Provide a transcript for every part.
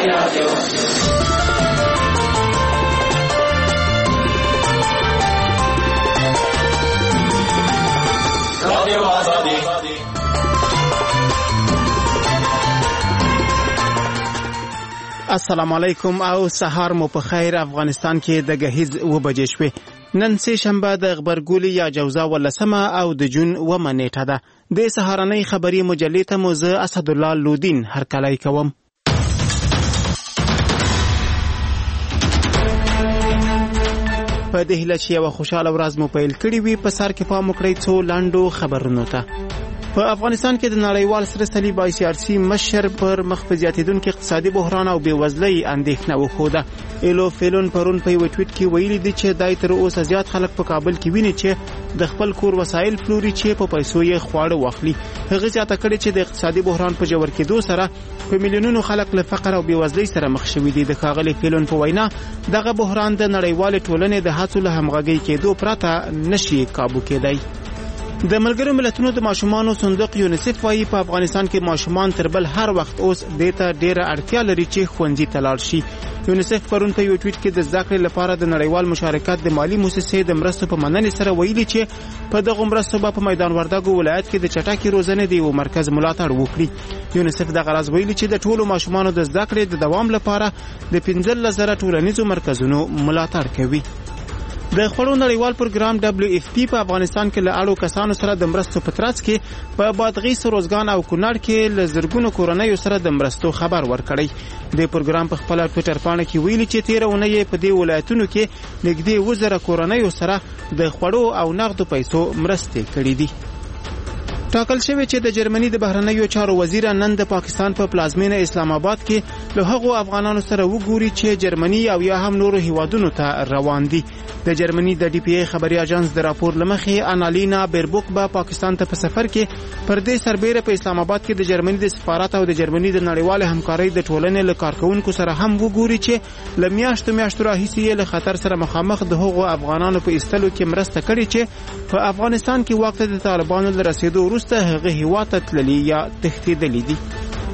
السلام علیکم او سهار مو په خیر. افغانستان کې د گهیز و بجې شوې. نن سه شنبه د غبرګولي یا جوزا ولسمه او د جون و منېټه ده. د سهارنۍ خبري مجلې ته مو زه اسد الله لودین هرکلی کوم. په دې هیله چې یو خوشاله ورځ مو پیل کړی وي، په سر کې پام وکړئ څو لاندو خبرونو ته. په افغانستان کې د نړیوال سره صلیب ICRC مشر پر مخ په زیاتېدونکي اقتصادي بحران او بېوزلۍ اندېښنه وښوده. ایلو فیلون پرون په یو ټویټ کې ویلي دي چې دای تر اوسه زیات خلک په کابل کې ویني چې د خپل کور وسایل پلوري چې په پیسو یې خواړه واخلي. هغه زیاته کړې چې د اقتصادي بحران په جوړ کېدو سره په میلیونونو خلک له فقر او بېوزلۍ سره مخ شوي دي. د ښاغلي فیلون په وینا دغه بحران د نړیوالې ټولنې د هڅو له همغږۍ کېدو پرته نشي کابو کېدی. د ملګرو ملتونو د ماشومانو صندوق یونیسف وايي په افغانستان کې ماشومان تر بل هر وخت اوس دته ډیره اړتیا لري چې ښوونځي ته لاړ شي. یونیسف پرون په یو ټویټ کې د زده کړې لپاره د نړیوال مشارکت د مالی مؤسسې د مرستو په مننې سره ویلي چې په دغه مرستو په میدان وردګو ولایت کې د چټکې روزنې د یو مرکز ملاتړ وکړي. یونیسف دغه راز ویلي چې د ټولو ماشومانو د زده کړې د دوام لپاره د 15,000 ټولنیزو مرکزونو ملاتړ کوي. د خوړو نړیوال پروګرام WFP په افغانستان کې له اړو کسانو سره د مرستو په ترڅ کې په بادغیس، روزګان او کونړ کې له زرګونو کورنیو سره د مرستو خبر ورکړی. د پروګرام په خپل ټویټر پاڼه کې ویلي چې 13 اونۍ په دې ولایتونو کې نږدې 1000 کورنیو سره د خوړو او نغدو پیسو مرستې کړې دي. ټاکل شوی چې د جرمني د بهرنیو چارو وزیر نن د پاکستان په پلازمینه اسلام آباد کې له هغو افغانانو سره وګوري چې جرمني او یا هم نورو هیوادونو ته روان دي. د جرمني د DPA خبري اژانس د راپور لمخې انالینا بیربوک به پاکستان ته په سفر کې پر دې سربېره په اسلام آباد کې د جرمني د سفارت او د جرمني د نړیوال همکارۍ د ټولنې له کارکونکو سره هم وګوري چې له میاشتو راهیسې له خطر سره مخامخ د هغو افغانانو په ایستلو کې مرسته کړې چې په افغانستان کې وخت د طالبانو له رسیدو وروسته هغه هیواد ته تللي یا تښتېدلي دي.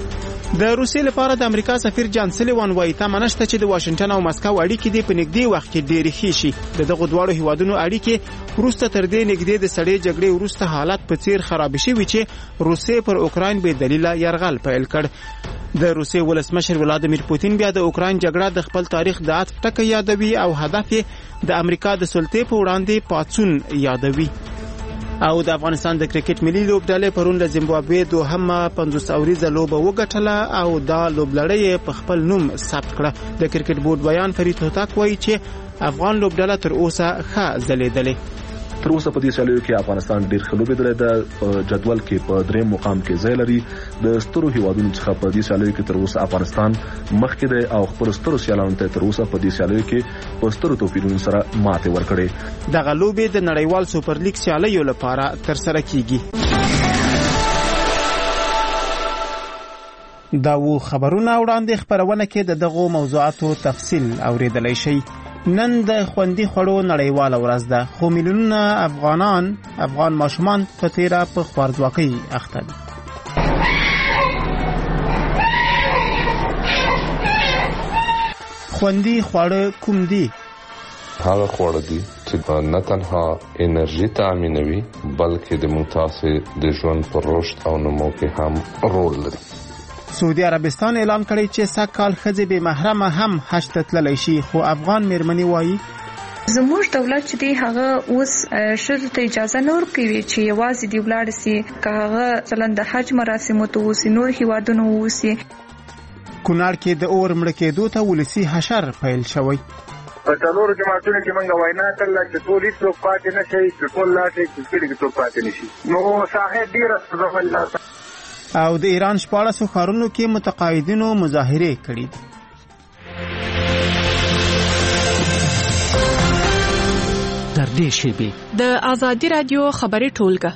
د روسیې لپاره د امریکا سفیر جان سلیوان وایي تمه نشته چې د واشنگټن او مسکو اړیکې دې په نږدې وخت کې ډېرې ښې شي. د دغو دواړو هیوادونو اړیکې وروسته تر دې نږدې د سړې جګړې وروسته حالت په څیر خراب شوي چې روسیې پر اوکراین بې دلیله یرغل پیل کړ. د روسیې ولسمشر ولادیمیر پوتین بیا د اوکراین جګړه د خپل تاریخ د عطف ټکی یادوي او هدف یې د امریکا د سلطې په وړاندې پاڅون یادوي. او د افغانستان د کرکټ ملي لوبډلې پرون د زیمبابوې دوهمه 50 اوریزه لوبه وګټله او دا لوبلړۍ په خپل نوم ثبت کړه. د کرکټ بورډ بیان فرید هوتک وایي چې افغان لوبډله تر اوسه ښه ځلېدلې. تر اوسه په دې سیالیو کې افغانستان ډېر ښه لوبېدلی ده. په جدول کې په 3 مقام کې ځای لري. د سترو هیوادونو څخه په دې سیالیو کې تر اوسه افغانستان مخکې دی او خپل سترو سیالانو ته تر اوسه په دې سیالیو کې په سترو توپیرونو سره ماتې ورکړې. دغه لوبې د نړیوال سوپر لیګ سیالیو لپاره ترسره کیږي. دا و خبرونه وړاندې خبرونه کې د دغو موضوعاتو تفصیل اوریدلای شئ. نن د خوندي خوړو نړیواله ورځ ده، خو میلیونونه افغان ماشومان په تیره په خوارځواکۍ اخته دي. خوندي خواړه کوم دي؟ هغه خواړه دي چې نه تنها انرژي تامینوي بلکې د متاسې د ژوند پر رشد او نمو کې هم رول لري. سعودي عربستان اعلان کړی چې سږ کال ښځې بې محرمه هم حج ته تللی شي، خو افغان میرمنې وایي زموږ دولت چې دی هغه اوس ښځو ته اجازه نه ورکوي چې یوازې دی ولاړ سي، که هغه مثلا د حج مراسمو ته اوسي، نور هیوادونو اوسي. کونړ کې د اور مړه کېدو ته ولسي حشر پیل شوی. په څلورو جماعتونو کې موږ وینا کړله چې ټول هېڅوک پاتې نه شي، چې ټول لاړ شي، چې کلي کې څوک پاتې نه شي. نو ساحې ډېره سوځول. او د ایران 14 ښارونو کې متقاعدینو مظاهرې کړې دي. تر دې شیبې د آزادي رادیو خبري ټولګه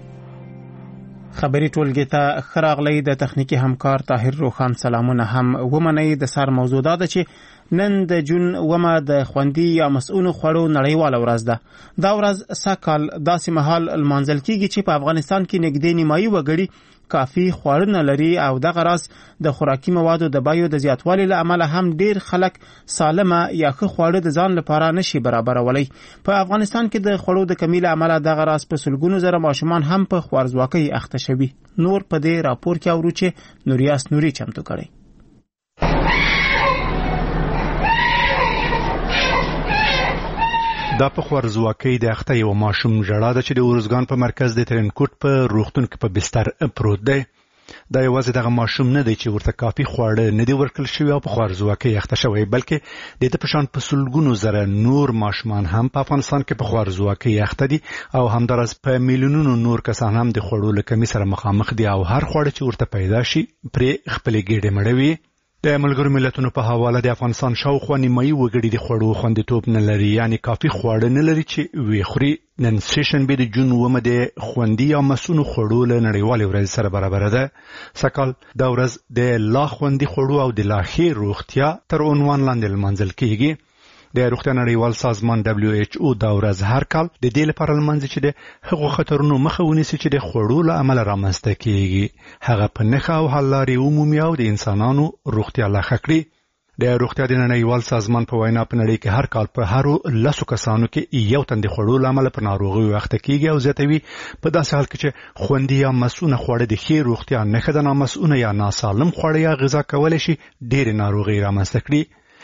ته خراغلی د تخنیکی همکار طاهر روخان سلامونه هم ومنئ. د سر موضوع دا ده چې نن د جون ومه د خوندي یا مسؤونو خوړو نړیواله ورځ ده. دا ورځ سږ کال داسې مهال لمانځل کیږي چې په افغانستان کې نږدې نیمایي وګړي کافي خواړه نه لري او دغه راز د خوراکي موادو د بیو د زیاتوالي له امله هم ډیر خلک سالمه یا ښه خواړه د ځان لپاره نشي برابرولی. په افغانستان کې د خوړو د کمی له امله دغه راز په سلګونو زره ماشومان هم په خوارځواکۍ اخته شوي. نور په دې راپور کې اورو چې نوریاس نوري چمتو کړی. دا په خوارځواکۍ د اخته یو ماشوم ژړا ده چې د ارزګان په مرکز د ترینکوټ په روغتون کې په بستر پروت دی. دا یوازې دغه ماشوم نه دی چې ورته کافي خواړه نه دي ورکړل شوي او په خوارځواکۍ اخته شوی، بلکې د ده په شان په سلګونو زره نور ماشومان هم په افغانستان کې په خوارځواکۍ اخته دي او همداراز په میلیونونو نور کسان هم د خوړو له کمۍ سره مخامخ دي او هر خواړه چې ورته پیدا شي پرې خپلې ګېډې مړوي. د ملګرو ملتونو په حواله د افغانستان شاوخوا نیمایي وګړي د خوړو خوندیتوب نه لري، یعنی کافي خواړه نه لري چې وی خوري. نن سیشنبه د جون 9 د خوندي یا مسونو خوړو له نړیوالې ورځې سره برابر ده. سکهال دا ورځ د لا خوندي خوړو او د لا ښې روغتیا تر عنوان لاندې لمانځل کیږي. د روغتیا نړیوال سازمان WHO دا ورځ هر کال د دې لپاره لمانځي چې د هغو خطرونو مخه ونیسي چې د خوړو له امله رامنځته کیږي، هغه په نښه او حل لارې عمومي او د انسانانو روغتیا لا ښه کړي. د روغتیا د نړیوال سازمان په وینا په نړۍ کې هر کال په هر 10 کسانو کې یو تن د خوړو له امله په ناروغیو اخته کیږي او زیاتوي په داسې حال کې چې خوندي یا مسونه خواړه د ښې روغتیا نښه ده. نامسونه یا ناسالم خواړه یا غذا کولی شي ډېرې ناروغۍ رامنځته کړي.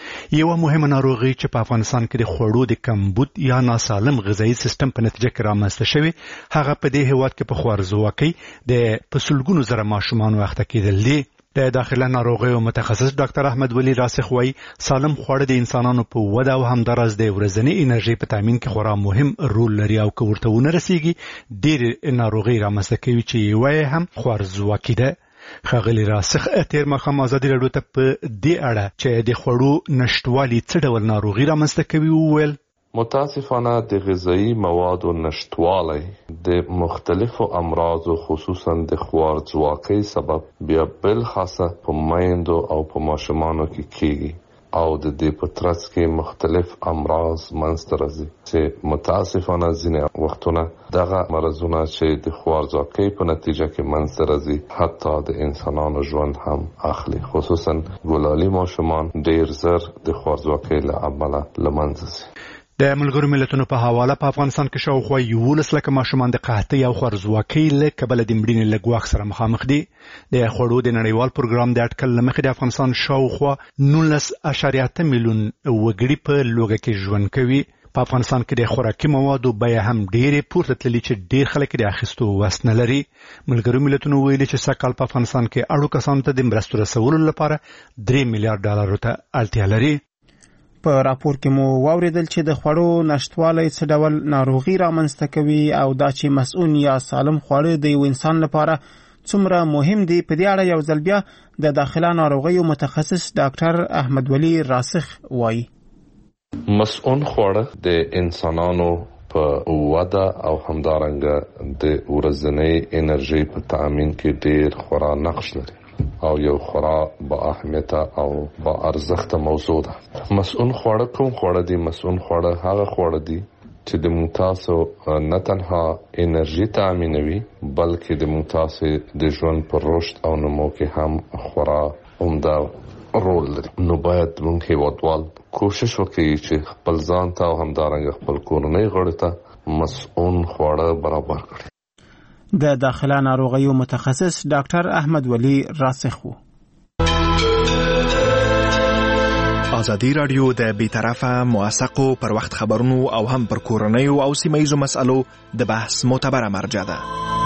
یو مهمه ناروغي چې په افغانستان کې د خوړو د کمبود یا ناسالم غذایی سیستم په نتیجه کې رامنځته شوی، هغه په دې هیواد کې په خوارځواکۍ د پسلګونو زره ماشومان اخته کېدل دي. د داخله ناروغیو متخصص ډاکټر احمد ولی راسخ وایي سالم خواړه د انسانانو په وده او همداراز د ورځنی انرژي په تامین کې خورا مهم رول لري او که ورته ونه رسیږي ډېر ناروغي رامنځته کوي چې یوه هم خوارځواکي ده. ښاغلي راسخ تیر ماښام ازادي راډیو ته په دې اړه چې د خوړو نشتوالي څه ډول ناروغي رامنځته کوي وویل: متاسفانه د غذایی موادو نشتوالی د مختلفو امراضو خصوصا د خوارځواکۍ سبب بیا بل خاصه په میندو او په ماشومانو کې کیږي او د دې په ترڅ کې مختلف امراض منځته راځي چې متاسفانه ځینې وختونه دغه مرضونه چې د خوارځواکۍ په نتیجه کې منځته راځي حتی د انسانانو ژوند هم اخلي، خصوصا ګلالي ماشومان ډېر زر د خوارځواکۍ له امله له منځه ځي. د ملګرو ملتونو په حواله په افغانستان کې شاوخوا 11 لکه ماشومان د قحطۍ او خوارځواکۍ له کبله د مړینې له ګواښ سره مخامخ دي. د خوړو د نړیوال پروګرام د اټکل له مخې د افغانستان شاوخوا 19.8 میلیون وګړي په لوږه کې ژوند کوي. په افغانستان کې د خوراکي موادو بیه هم ډېرې پورته تللي چې ډېر خلک د اخیستو وس نه لري. ملګرو ملتونو ویلي چې سږکال په افغانستان کې اړو کسانو ته د مرستو رسولو لپاره $3 میلیارډ ته اړتیا لري. په راپور کې مو واوریدل چې د خوړو نشتوالی څه ډول ناروغي رامنځته کوي او دا چې مسؤن یا سالم خواړه د یو انسان لپاره څومره مهم دي. په دې اړه یو ځل بیا د داخله ناروغیو متخصص ډاکټر احمد ولی راسخ وایي: مسؤن خواړه د انسانانو په وده او همدارنګه د ورځنۍ انرژي په تامین کې ډېر خورا نقش لري او یو خورا با اهمیت او با ارزښت موضوع ده. مسؤن خواړه کوم خواړه دي؟ مسؤن خواړه هغه خواړه دي چې د متاسو نه تنها انرژي تامینوي بلکې د متاسو د ژوند پر رشد او نمو کې هم خورا عمده رول لري. نو باید موږ هیوادوال کوشش وکړي چې خپل ځان ته او همدارنګه خپل کورنۍ غړو ته مسؤن خواړه برابر کړي. د داخله ناروغیو متخصص ډاکټر احمد ولی راسخ و. ازادي راډیو د بیطرفه موثقو پر وخت خبرونو او هم پر کورنیو او سیمه‌ییزو مسألو د بحث معتبره مرجع ده.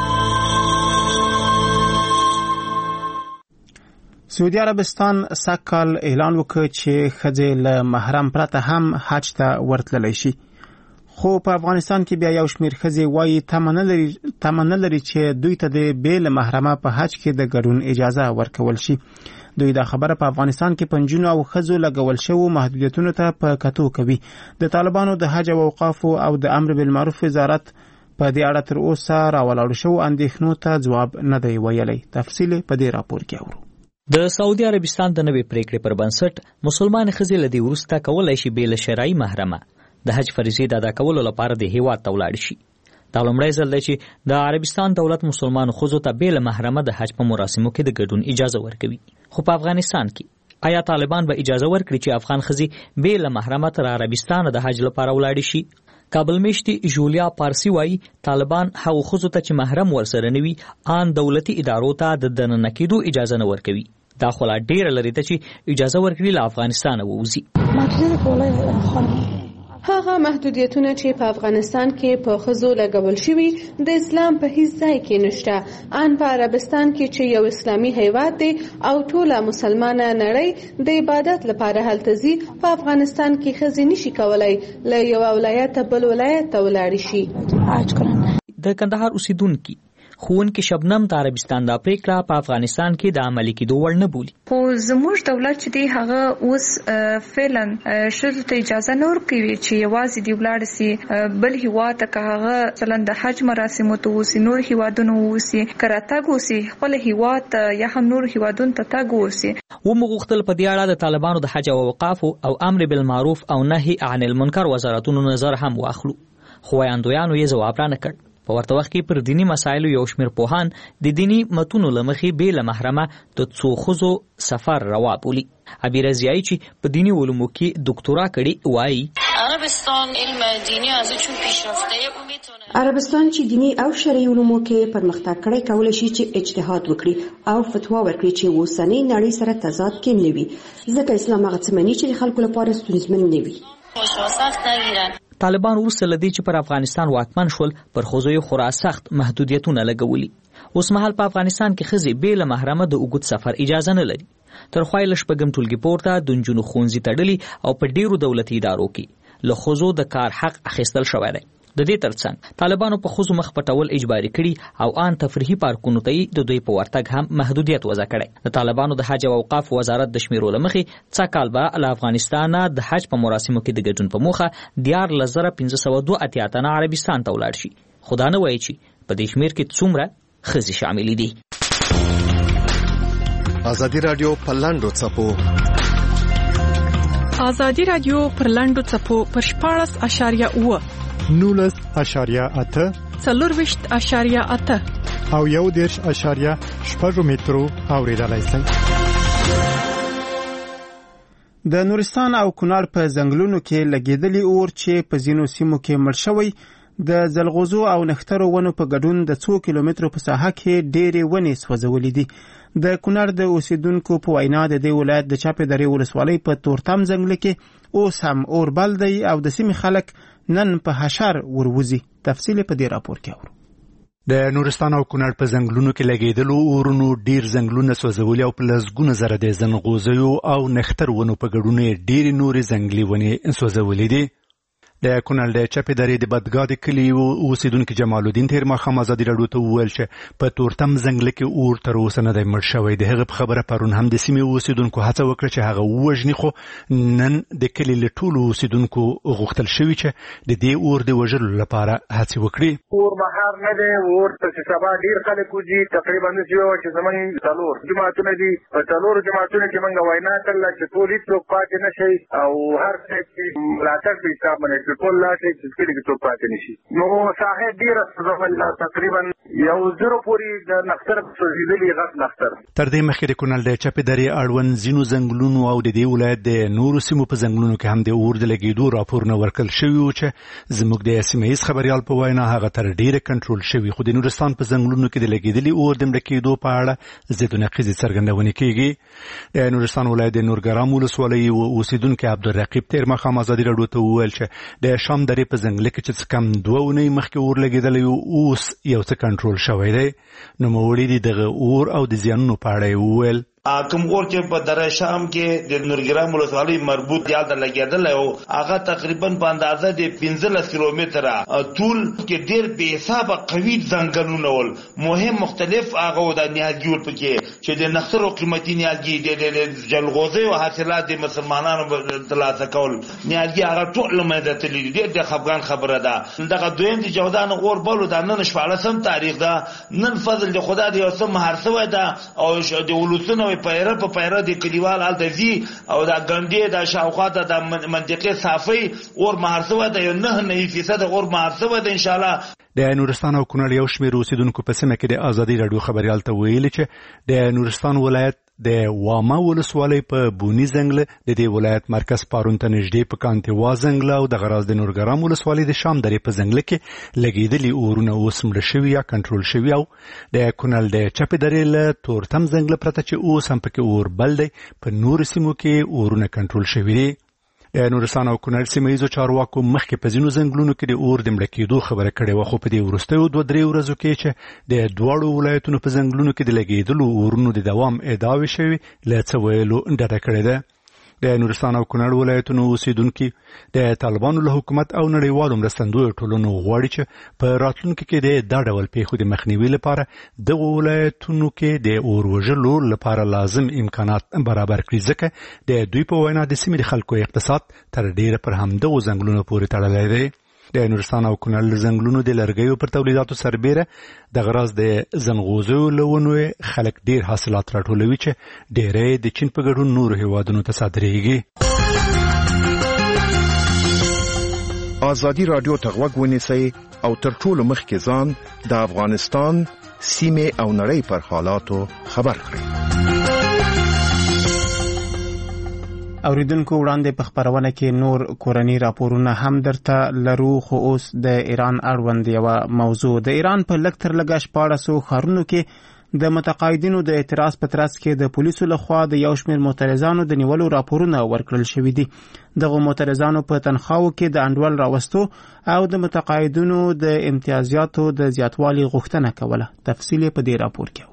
سعودي عربستان سږکال اعلان وکړ چې ښځې له محرم پرته هم حج ته ورتللی شي، خو په افغانستان کې بیا یو شمېر ښځې وایي تمه نه لري چې دوی ته د بې له محرمه په حج کې د ګډون اجازه ورکول شي. دوی دا خبره په افغانستان کې په نجونو او ښځو لګول شوو محدودیتونو ته په کتو کوي. د طالبانو د حج او اوقافو او د امر بالمعروف وزارت په دې اړه تر اوسه راولاړو شوو اندېښنو ته ځواب نه دی ویلی. تفصیل په دې راپور کې اورو. د سعودي عربستان د نوې پریکړې پر بنسټ مسلمان ښځې له دې وروسته کولی شي بې له شرعي محرمه د حج فریضې د ادا کولو لپاره د هیواد ته ولاړ شي. دا لومړی ځل دی چې د عربستان دولت مسلمانو ښځو ته بې له محرمه د حج په مراسمو کې د ګډون اجازه ورکوي. خو په افغانستان کې آیا طالبان به اجازه ورکړي چې افغان ښځې بې له محرمه تر عربستان د حج لپاره ولاړې شي؟ کابل میشتي جولیا پارسی وایي طالبان هغو ښځو ته چې محرم ورسره نه وي آن دولتي ادارو ته د دننه کېدو اجازه نه ورکوي. دا خو لا ډېره لرې ده چې اجازه ورکړي له افغانستانه ووځي. هغه محدودیتونه چې په افغانستان کې په ښځو لګول شوي د اسلام په هیڅ ځای کې نشته. ان په عربستان کې چې یو اسلامي هیواد دی او ټوله مسلمانه نړۍ د عبادت لپاره هلته ځي، په افغانستان کې ښځې نشي کولای له یو ولایت بل ولایت ته ولاړې شي. د کندهار اوسیدونکي ښوونکي شبنم د عربستان دا پریکړه په افغانستان کې د عملي کېدو وړ نه بولي. خو زموږ دولت چې دی هغه اوس فعلا ښځو ته اجازه نه ورکوي چې یوازې دی ولاړ سي بل هیواد ته، که هغه مثلا د حج مراسمو ته اوسي، نور هیوادونو اوسي، که راتګ اوسي خپل هیواد ته یا هم نور هیوادونو ته تګ اوسي. وموږ غوښتل په دې اړه د طالبانو د حج او اوقافو او امر بالمعروف او نهي عن المنکر وزارتونو نظر هم واخلو، خو ویاندویانو یې ځواب را نه کړ. په ورته وخت کې پر دینی مسایلو یو شمېر پوهان د دینی متونو له مخې بې له محرمه د څو ښځو سفر روا بولي. عبیره ضیایی چې په دینی علومو کې دکتورا کړې وایي عربستان علم دینی ازشون پیشرفته میتونه عربستان چې دینی او شرعي علومو کې پرمختګ کړی کولای شي چې اجتهاد وکړي او فتوا ورکړي چې اوسنۍ نړۍ سره تضاد کې نه وي، ځکه اسلام هغه څه مني چې د خلکو لپاره ستونزمن نه وي. طالبان وروسته له دې چې پر افغانستان واکمن شول پر ښځو یې خورا سخت محدودیتونه لګولي. اوس مهال په افغانستان کې ښځې بې له محرمه د اوږد سفر اجازه نه لري. تر خوا یې له شپږم ټولګي پورته د نجونو ښوونځي تړلي او په ډېرو دولتي ادارو کې له ښځو د کار حق اخیستل شوی دی. د دې ترڅنګ طالبانو په ښځو مخ پټول اجباري کړي او آن تفریحي پارکونو ته یې د دوی په ورتګ هم محدودیت وضع کړی. د طالبانو د حج او اوقاف وزارت د شمیرو له مخې څه کال به له افغانستانه د حج په مراسمو کې د ګډون په موخه 14,582 تنه عربستان ته ولاړ شي، خو دا نه وایي چې په دې شمیر کې څومره ښځې شاملې دي. ازادي راډیو په لاندو څپو ازادي راډیو پر لاندو څپو پر 14.8 19.8 24.8 او 1.6 مترو اوریدلای شئ. د نورستان او کونړ په ځنګلونو کې لګیدلی اور چې په ځینو سیمو کې مړ شوی، د زلغوزو او نخترو ونو په ګډون د 2 کیلومترو په ساحه کې ډېرې ونې سوځولې دي. د کونړ د اوسیدونکو په وینا د دې ولایت د چاپې درې ولسوالۍ په تورتم ځنګل کې اوس هم اور بل دی او د سیمې خلک نن په حشر وروزي. تفصیل په دې راپور کې اورو. د نورستان او کونړ په ځنګلونو کې لګیدلو اورونو ډیر ځنګلونه سوځولي او په لسګونه زره د زنغوزیو او نختر ونو په ګډون ډیر نورې ځنګلي ونې سوځولې دي. د کونړ د چپې درې د بدګاد کلي اوسیدونکي جمال الدین تیر ماښام ازادي راډیو ته وویل چې په تورتم ځنګل کې اور تر اوسه نه دی مړ شوی. د هغه په خبره پرون هم د سیمې اوسیدونکو هڅه وکړه چې هغه ووژني، خو نن د کلي له ټولو اوسیدونکو غوښتل شوي چې د دې اور د وژلو لپاره هڅې وکړي. اور بهر نه دی، اور چې سبا ډیر خلک وځي، تقریبا چې زمونږ څلور جماعتونه دي، په څلورو جماعتونو کې موږ وینا کړله چې ټول هېڅوک پاتې نه شي او هر څه چې ملاتړ په حساب باندې ټول لاټ چې کلی کې څوک پاتې نشي. نو ساحه ډیره سوځول، تقریبا 1,000 پورې د نختر سوځېدلي غټ نختر. تر دې مخکې د کونړ د چپې درې اړوند ځینو ځنګلونو او د دې ولایت د نورو سیمو په ځنګلونو کې هم د اور د لګېدو راپورونه ورکړل شوي وو چې زموږ د سیمه ییز خبریال په وینا هغه تر ډیره کنټرول شوي، خو د نورستان په ځنګلونو کې د لګېدلي اور د مړه کېدو په اړه ضد نقیضې څرګندونې کېږي. د نورستان ولایت د نورګرام ولسوالۍ اوسیدونکي عبدالرقیب تیر ماښام ازادي راډیو ته وویل چې د شام درې په ځنګل کې چې کم 2 اونۍ مخکې اور لګېدلی اوس یو څه کنټرول شوی دی. نوموړي د دغه اور او د زیانونو په اړه یې وویل کوم اور چې په دره شام کې د نورګرام ولسوالۍ مربوط یاد لګېدل او هغه تقریبا په اندازه د 15 کیلومتره طول کې ډېر بې حسابه قوي ځنګلونه ول، مهم مختلف هغه د نیالګي ول پکې چې د نخترو قیمتي نیالګي د جلغوزي او حاصلات د مسلمانانو ترلاسه کول نیالګي هغه ټول لمده تللی ډېر د خفګان خبره ده. دغه دویم د جودان اور بلو د نن 14 تاریخ ده، نن فضل د خدا د یو څه مهار شوی ده او د ولسونو په پیره د کلیوال الدزي او د ګندې د شاوخاته د منطقې صافي اور مهار شوی ده، 9% اور مهار شوی ده ان شاء الله. د نورستان او کونړ یو شمېر اوسیدونکو په سیمه کې د ازادي راډیو خبريال ته ویلي چې د نورستان ولایت د واما ولسوالۍ په بونی زنګله د دې ولایت مرکز پارون ته نږدې په کانتیوا زنګله او د غراز د نورګرام ولسوالۍ د شام درې په زنګله کې لګېدلي اورونه اوس مړه شوي یا کنټرول شوي او د کونړ د چپې درې له تورتم زنګله پرته چې اوس هم پکې اور بل دی په نورو سیمو کې اورونه کنټرول شوي دي. د نورستان او کونړ سیمه ییزو چارواکو مخکې په ځینو زنګلونو کې د اور د مړه کېدو خبره کړې وه، خو په دې وروستیو 2-3 ورځو کې چې د دواړو ولایتونو په زنګلونو کې د لګېدلو اورونو د دوام ادعاوې شوي له څه ویلو ډډه کړې ده. د نورستان او کونړ ولایتونو اوسیدونکي د طالبانو له حکومت او نړیوالو مرستندویو ټولنو غواړي چې په راتلونکي کې د دا ډول پیښو د مخنیوي لپاره دغو ولایتونو کې د اور وژلو لپاره لازم امکانات برابر کړي، ځکه د دوی په وینا د سیمې د خلکو اقتصاد تر ډیره پر همدغو ځنګلونو پورې تړلی دی. د نورستان او کونړ زنګلونو د لرګیو پر تولیداتو سربیره د غراز د زنغوزیو له ونو خلک ډیر حاصلات راټولوي چې ډیری د چین په ګډون نورو هیوادونو ته صادریږي. ازادي راډیو ته غوږ ونیسئ او تر ټولو مخکې ځان د افغانستان سیمې او نړۍ پر حالاتو خبر کړئ. اوریدونکو وړاندې په خبرونه کې نور کورنی راپورونه هم درته لرو، خو اوس د ایران اړوند یوه موضوع. د ایران په لږ تر لږه 14 ښارونو کې د متقاعدینو د اعتراض په ترڅ کې د پولیسو لخوا د یو شمېر معترضانو د نیولو راپورونه ورکړل شوي دي. دغه معترضانو په تنخواو کې د انډول راوستو او د متقاعدینو د امتیازاتو د زیاتوالي غوښتنه کوله. تفصیل په دې راپور کې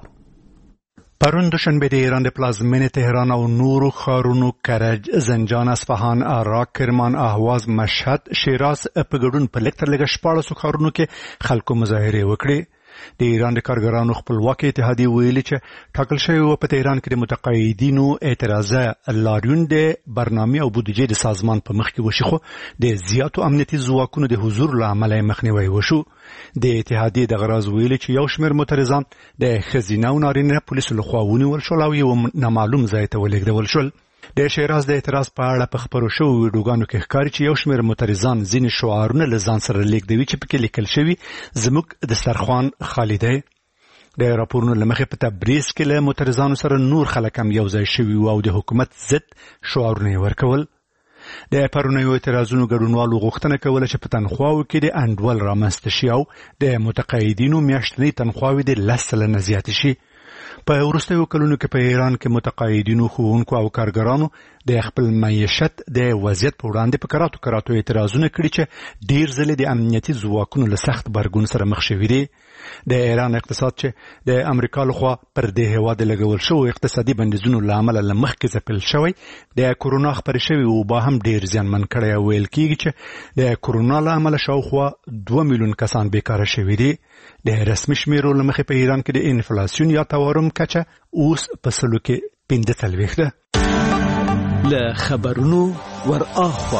پرون دوشنبه د ایران د پلازمینې تهران او نورو ښارونو کرج، زنجان، اصفهان، عراق، کرمان، اهواز، مشهد، شیراز په ګډون په لږ تر لږه 14 ښارونو کې خلکو مظاهرې وکړې. د ایران د کارګرانو خپلواکي اتحادیه ویلي چې ټاکل شوی و په تهران کې د متقاعدینو اعتراضه لاریون د برنامه او بودجې د سازمان په مخ کې وشي، خو د زیاتو امنیتي ځواکونو د حضور له امله مخنیوي وشو. د اتحادیې د غراز ویلي چې یو شمېر معترضان د ښځینه او نارینه پولیسو لخوا ونیول شول او یو نامعلوم ځای ته ولېږدول شول. د شیراز د اعتراض په اړه په خبرو شوو ویډیوګانو کې ښکاري چې یو شمېر معترضان ځینې شعارونه له ځان سره لیږدوي چې پکې لیکل شوي زموږ دسترخوان خالي دی. د راپورونو له مخې په تبریز کې له معترضانو سره نور خلک هم یو ځای شوي او د حکومت ضد شعارونه یې ورکول. د پرونیو اعتراضونو ګډونوالو غوښتنه کوله چې په تنخواو کې د انډول رامنځته شي او د متقاعدینو میاشتنۍ تنخواوې د 10 سلنه زیاتې شي. په وروستیو کلونو کې په ایران کې متقاعدینو، ښوونکو او کارګرانو د خپل معیشت د وضعیت په وړاندې په کراتو اعتراضونه کړي چې ډیر ځلې د امنیتي ځواکونو له سخت غبرګون سره مخ شوي دي. د ایران اقتصاد چې د امریکا لخوا پر دې هیواد لګول شوی اقتصادي بندیزونو له امله له مخکې ځپل شوی، د کورونا خپرې شوې وبا هم ډیر زیانمن کړی او ویل کېږي چې د کورونا له امله شاوخوا 2 میلیون کسان بیکاره شوي دي. د رسمي شمیرو له مخې په ایران کې د انفلاسیون یا تورم کچه اوس په سلو کې 45 ده. له خبرونو ور اخوا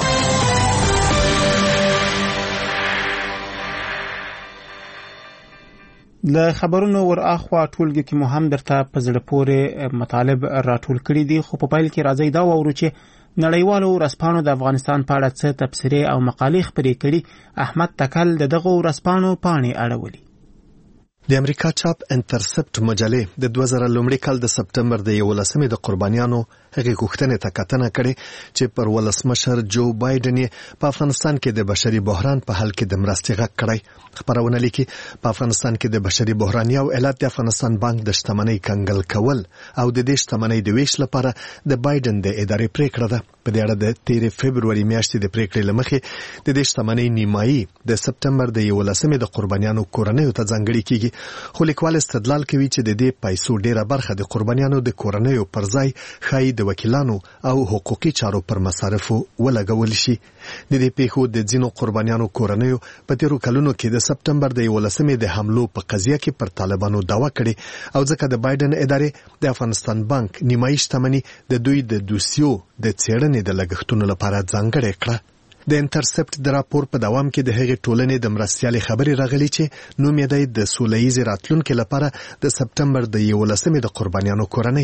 له خبرونو ور اخوا ټولګي کې مو هم درته په زړه پورې مطالب راټول کړي دي، خو په پیل کې راځي دا وورو چې نړیوالو ورځپاڼو د افغانستان په اړه څه تبصرې او مقالې خپرې کړي. احمد تکل دغه ورځپاڼو پاڼې اړولي. د امریکا چاپ انټرسپټ مجلې د 2000 لومړي کال د سپټمبر د 11 د قربانیانو هغه غوښتنې ته کتنه کړې چې پر ولسمشر جو بایدن په افغانستان کې د بشري بحران په حل کې د مرستې غږ کړی. خبرونه لیکي په افغانستان کې د بشري بحران یو علت د افغانستان بانک د شتمنۍ کنګل کول او د دې شتمنۍ د ویش لپاره د بایدن د ادارې پریکړه ده. په دې اړه د 13 فبرवरी میاشتې د پریکړې لمخې د دې شتمنۍ نیمایي د سپټمبر د 11 د قربانیانو کورنیو ته ځانګړي کیږي، خو لیکوال استدلال کوي چې د دې پیسو ډیره برخه د قربانیانو د کورنیو پر ځای خای د وکیلانو او حقوقي چارو پر مصارفو ولګول شي. د دې پیښو د ځینو قربانیانو کورنیو په تیرو کلونو کې د سپټمبر د 11 د حملو په قضیه کې پر طالبانو دعوا کړې او ځکه د بایدن ادارې د افغانستان بانک نیمایي شتمنۍ د دوی د دوسیو د څېړنې د لګښتونو لپاره ځانګړې کړه. د انټرسپټ د راپور په دوام کې د هغې ټولنې د مرستیالې خبرې راغلي چې نوم یې د سوله ییزې راتلونکې لپاره د سپټمبر د 11 د قربانیانو کورنۍ.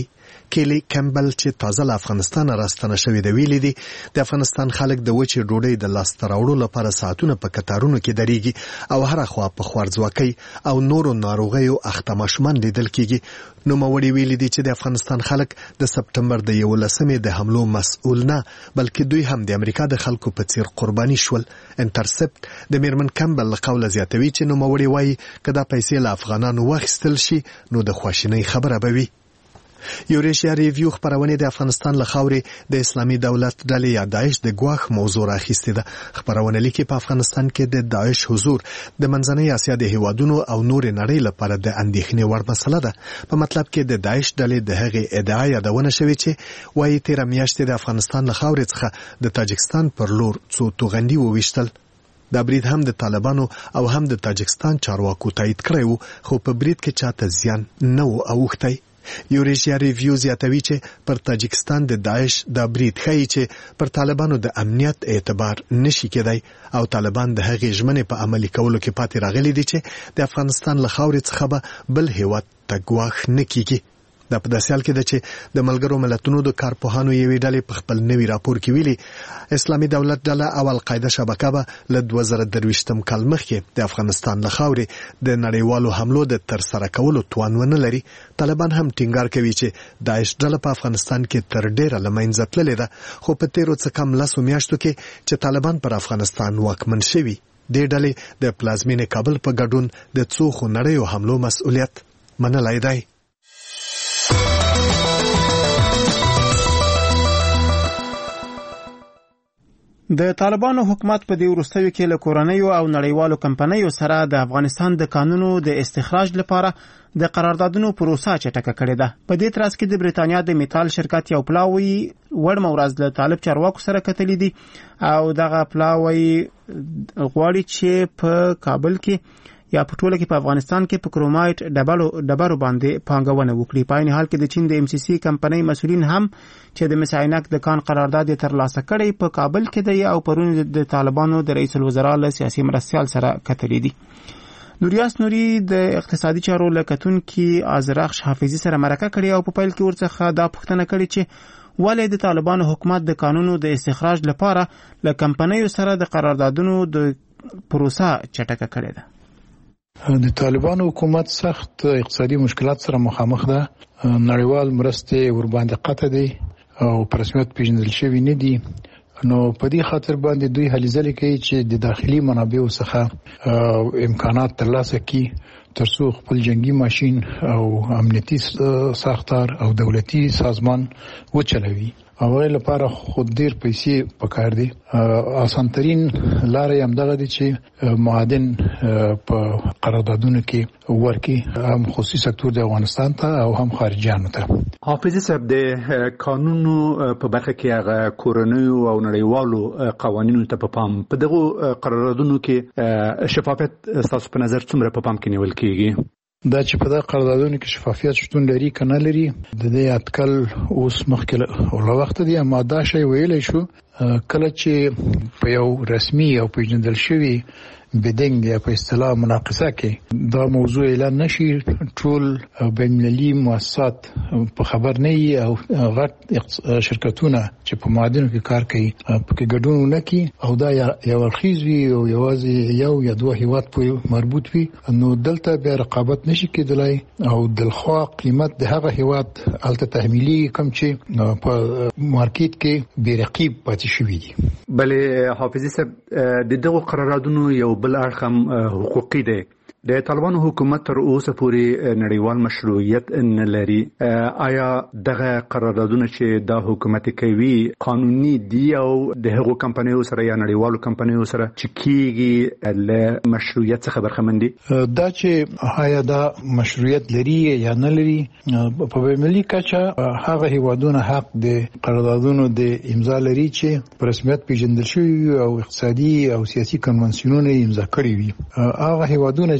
کیلی کمبل چې تازه له افغانستان راستنه شوی دی ویلي دي د افغانستان خلک د وچې ډوډۍ د لاسته راوړلو لپاره ساعتونه په کتارونو کې درېږي او هر خوا په خوارځواکۍ او نورو ناروغیو اخته ماشومان لیدل کیږي. نوموړي ویلي دي چې د افغانستان خلک د سپټمبر د 11مې د حملو مسؤل نه بلکې دوی هم د امریکا د خلکو په څیر قرباني شول. انټرسپټ د میرمن کمبل له قوله زیاتوي چې نوموړي وایي که دا پیسې له افغانانو واخیستل شي نو د خواشینۍ خبره به وي. یوریشیا ریویو خبرونه د افغانستان له خاورې د اسلامي دولت ډلې یا داعش د ګواښ موضوع راخیستې ده. خبرونه لیکي په افغانستان کې د داعش حضور د منځنۍ اسیا د هیوادونو او نور نړۍ لپاره د اندېښنې وړ مسله ده. په مطلب کې د داعش ډلې د هغې ادعا یادونه شوې چې وايي 13 میاشتې د افغانستان له خاورې څخه د تاجکستان پر لور څو توغندي وویشتل. دا برید هم د طالبانو او هم د تاجکستان چارواکو تایید کړی وو خو په برید کې چاته زیان نه و اوښتی. یوریشیا ریویو زیاتوي چې پر تاجکستان د داعش د برید ښیي چې پر طالبانو د امنیت اعتبار نشي کېدای او طالبان د هغې ژمنې په عملي کولو کې پاتې راغلي دي چې د افغانستان له خاورې څخه به بل هیواد ته ګواښ نه کیږي. دا په داسې حال کې ده چې د ملګرو ملتونو د کارپوهانو یوې ډلې په خپل نوي راپور کې ویلي اسلامي دولت ډله او القاعده شبکه به له 2023م کال مخکې د افغانستان له خاورې د نړیوالو حملو د ترسره کولو توان ونه لري. طالبان هم ټینګار کوي چې داعش ډله په افغانستان کې تر ډیره له منځه تللې ده خو په تیرو څه کم 10 میاشتو کې چې طالبان پر افغانستان واکمن شوي دې ډلې د پلازمینې کابل په ګډون د څو خونړیو حملو مسؤلیت منلی دی. د طالبانو حکومت په دې وروستیو کې له کورنیو او نړیوالو کمپنیو سره د افغانستان د قانونو د استخراج لپاره د قراردادونو پروسه چټکه کړې ده. په دې ترڅ کې د بریتانیا د میټال شرکت یو پلاوی وړمه ورځ له طالب چارواکو سره کتلې دي او دغه پلاوی غواړي چې په کابل کې یا په ټوله کې په افغانستان کې په کرومایټ ډبرو باندې پانګونه وکړي. په عین حال کې د چین د MCC کمپنۍ مسؤلین هم چې د مساینک د کان قرارداد ترلاسه کړي په کابل کې دی او پرون د طالبانو د رئیس الوزرا له سیاسي مرستیال سره کتلې دي. نوریاس نوري د اقتصادي چارو لکتونکي ازرخش حافظي سره مرکه کړي او په پیل کې ورڅخه دا پوښتنه کړي چې ولې د طالبانو حکومت د قانونو د استخراج لپاره له کمپنیو سره د قراردادونو د پروسه چټکه کړې ده. د طالبانو حکومت سخت اقتصادي مشکلات سره مخامخ ده. نړیوال مرستې ورباندې قطع دي او په رسمیت پیژندل شوی نه دي. نو په دې خاطر باندې دوی هلې ځلې کوي چې د داخلي منابعو څخه امکانات ترلاسه کړي ترڅو خپل جنگي ماشين او امنیتي ساختار او دولتي سازمان وچلوي. او لپاره خود ډیر پیسې پکار دي. اسانترین لارې هم دغه دي چې معادن په قراردادونو کې ورکي هم خصوصي سکتور د افغانستان ته او هم خارجيانو ته. حافظي صاحب د قانونو په برخه کې هغه کورنیو او نړیوالو قوانینو ته په پام په دغه قراردادونو کې شفافیت تاسو په نظر څومره په پام کې نیول کیږي؟ دا چې په دا قراردادونو کې شفافیت شتون لري کنه لري د دې اټکل اوس مخکې او وخت دی اما دا شی ویلې شو کله چې په یو رسمي او پیژندل شوی بدنګ یا په اصطلاح مناقصه کې دا موضوع اعلان نشي ټول بین‌المللي مؤسسات په خبر نه وي او غټ شرکتونه چې په معادنو کې کار کوي په کې ګډون نه کوي او دا یو رخیص وي او یوازې یو یا دوه هیواد په مربوط وي نو دلته به رقابت نشي کېدلای او دلخوا قیمت د هغه هیواد الته تحمیلي کم چې په مارکیټ کې بې رقیب پاتې شوی دي. بلې حافظي صاحب د دغه قراردادونو یو بل اړخ هم حقوقي دی. د طالبانو حکومت تر اوسه پورې نړیوال مشروعیت نه لري. آیا دغه قراردادونه چې د حکومت کوي قانوني دي او د هغو کمپنیو سره یا نړیوالو کمپنیو سره چې کیږي له مشروعیت څخه برخمن دي؟ دا چې آیا دا مشروعیت لري یا نه لري په بین‌المللي کچه هغه هیوادونه حق د قراردادونو د امضا لري چې په رسمیت پیژندل شوی او اقتصادي او سیاسي کنوانسیونونه امضا کړی وي. هغه هیوادونه چې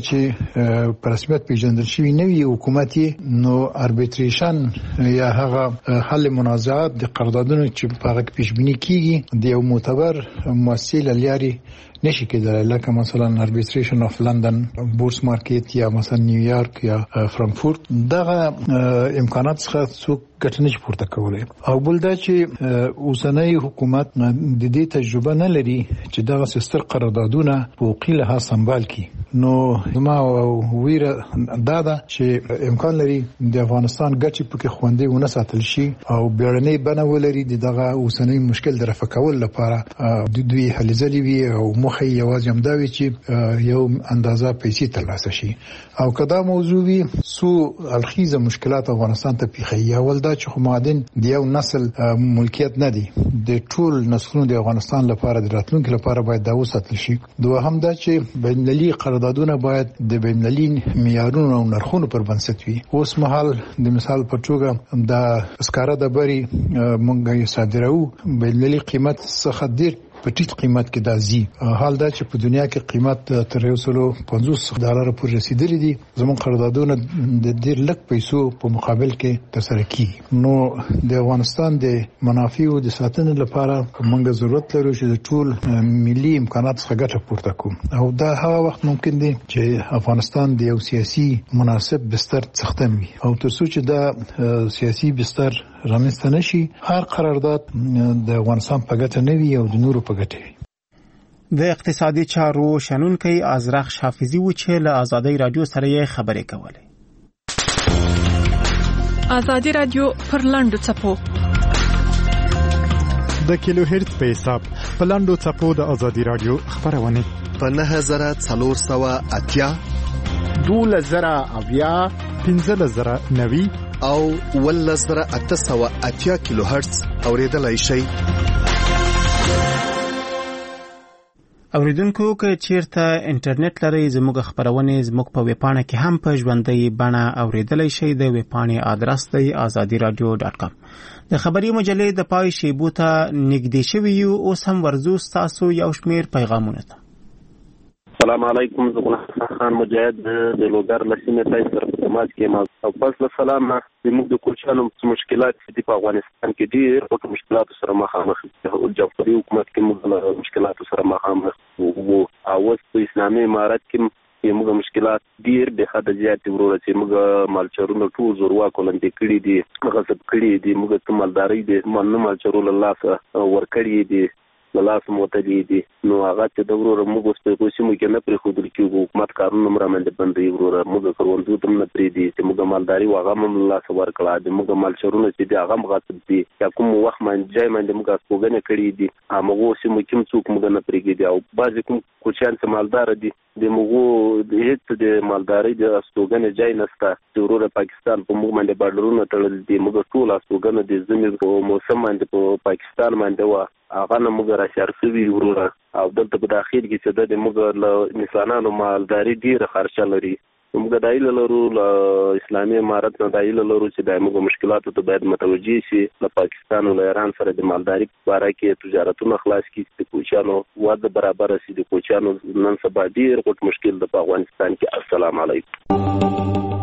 چې په رسمیت پیژندل شوی نه وي حکومت نو اربیټریشن یا هغه حل منازعات د قراردادونو چې په هغه پیشبینی کیږي د یو معتبر مؤسسې لاري نشي کېدای لکه مثلا اربیټریشن اف لندن بورس مارکیټ یا مثلا نیویارک یا فرانکفورت دغه امکانات څخه څوک ګټه نشي پورته کولای او بل دا چې اوسنۍ حکومت د دې تجربه نه لري چې دغه ستر قراردادونه په وقیله سمبال کړي نو زما ویره دا ده چې امکان لري د افغانستان ګټې پکې خوندې ونه ساتل شي او بیړنۍ بڼه ولري دغه اوسنۍ مشکل د رفع کول لپاره د دوی هلې ځلې وي او مخه یوازې هم دا وي چې یو اندازه پیسې ترلاسه شي او کدا موضوع وي سو الخیزه مشکلات افغانستان ته پیښي اول دا چې معادن د یو نسل ملکیت نه دي د ټول نسلونو د افغانستان لپاره د راتلونکو لپاره باید دا وساتل شي دوهم دا چې بینالمللي قراردادونه باید د بینالمللي معیارونو او نرخونو پر بنسټ وي اوس مهال د مثال په توګه د اسکاره د بری مونږه صادرو بینالمللي قیمت څخه ډیر په ټیټ قیمت کې دازي حال دا چې په دنیا کې قیمت تر $150 پورې رسیدلی دي زموږ قراردادونه د ډیر لږ پیسو په مقابل کې ترسره کیږي نو د افغانستان د منافعو د ساتنې لپاره موږ ضرورت لرو چې د ټول ملي امکانات څخه ګټه پورته کوو او دا هغه وخت ممکن دی چې افغانستان د یو سیاسي مناسب بستر څښتن وي او تر څو چې دا سیاسي بستر رامنځته نشي هر قرارداد د افغانستان په ګټه نه وي او د نورو په ګټه وي د اقتصادي چارو شنونکي ازرخ حافظي و چې له آزادۍ رادیو سره یې خبرې کولې آزادۍ رادیو پر لاندو چپو د کیلو هرتز په حساب په لاندو چپو د آزادۍ رادیو خبرونه په 9480 12090 15090 او 1880 کیلو هرتز اوریدلای شي اوریدونکو که چیرته انټرنیټ لري زموږ خبرونه زموږ په ویبپاڼه کې هم په ژوندۍ بڼه اوریدلای شي د ویبپاڼې آدرس دی azadiradio.com د خبري مجلې د پای شیبو ته نږدې شوی یو اوس هم ورزو تاسو یو شمیر پیغامونه ته السلام علیکم زه خان مجاهد د لوګر لسینه تاسو سره په تماس کې ما او پس له سلام زموږ د کوچانو مشکلات چې په افغانستان کې ډېر او مشکلات سره مخامخ دي جعفری حکومت کې موږ مشکلات سره مخامخ او اوس په اسلامي امارات کې موږ مشکلات ډېر به حد زیات ورور چې موږ مالچرونو ټول زوروا کولندې کړی دي غصب کړی دي موږ ته مالداري دي مالچرول الله ور کړی دي لاس موتلی دي نو هغه چې د ورور موږ ست کوشش مو کې نه پرې خو د حکومت کارونه مرامل بندي ورور موږ کروندو تم نه پرې دي چې موږ مالداري واغه مم الله سوار کړه دي موږ مالچرونه چې دي هغه غصب دي یا کوم وخت باندې ځای باندې موږ سپوګنه کړی دي هغه سیمه کوم څوک موږ نه پرېږي دي او بعضی کوم کوچان چې مالدار دي د موږ د هیڅ د مالداري د سپوګنه ځای نشته چې ورور پاکستان په موږ باندې بارډرونه تړل دي موږ ټول سپوګنه د زمير په موسم باندې په پاکستان باندې وا هغه نه موږ را شرفوي ورور او دلته په داخل کې چې د موږ له انسانانو مالداري ډیره خرچه لري موږ دایل لرو اسلامي امارات نه دایل لرو چې د موږ مشکلاتو ته باید متوجي شي له پاکستان او ایران سره د مالداري په اړه کې تجارتونه خلاص کړي د کوچانو واده برابر شي د کوچانو نن سبا ډیر غټ مشکل د افغانستان کې السلام علیکم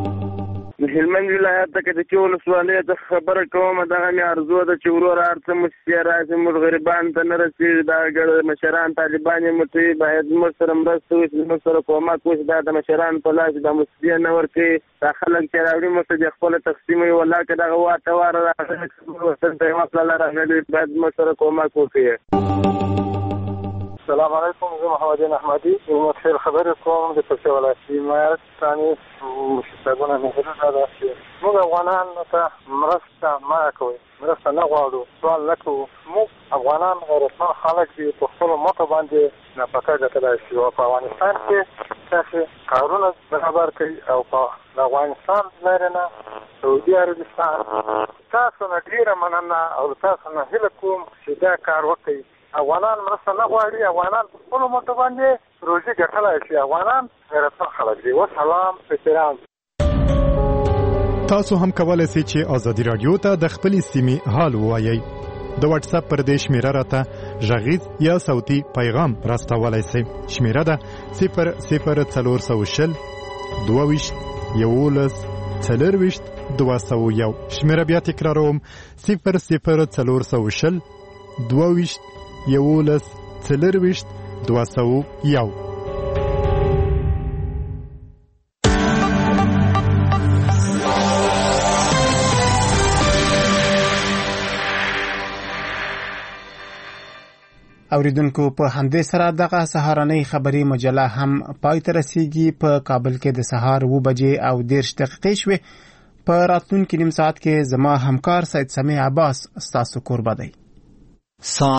هلمند ولایت ته چې ټول سوالې د خبره کوم دغه مې ارزو ده چې ورور ارته مشکل راځي موږ غریبان ته نه رسیږي دا ګړ مشران طالبان متي باید موږ سره مرسته وکړي موږ سره کومک وکړي دا د مشران په لاس د مسئولیت نه ورکړي دا خلک چې راوړي موږ د خپل تقسیم وي ولا که دغه واټه واره راغلی وطن ته مسله راغلی باید موږ سره کومک وکړي السلام علیکم زه محمد احمدی یو مخیر خبر کوم د پښتو ولایتي امارات ثاني مشتاقونه نه هدا چې موږ افغانان ته مرسته ما کوي مرسته نه غواړو سوال نه کوو موږ افغانان غیرتمن خلک دي په خپل مټ باندې نه پکا ګټلای شي او په افغانستان کې تاسو کارونه برابر کوي او په افغانستان لرنه سعودي عربستان تاسو نه ډیره مننه او تاسو نه هیله کوم چې دا کار وکړي افغانان مرسته نه غواړي افغانان په خپل مټ باندې روزي ګټلای شي افغانان غیرتمن خلک دي وسلام احترام تاسو هم کولای شئ چې آزادي رادیو ته د خپل سیمې حال ووایي د واتس اپ پر دې شمیره راته ژغیز یا صوتي پیغام راستولای شئ شمیره ده 00440 22 11 40 201. شمیره بیا تکراروم 00 22 11 40 201. اوریدونکو په همدې سره دغه سهارنۍ خبری مجله هم پای ته رسیږي. په کابل کې د سهار 7:10 شوې. په راتلونکي نیم ساعت کې زما همکار سید سمیع عباس ستاسو کوربه دی.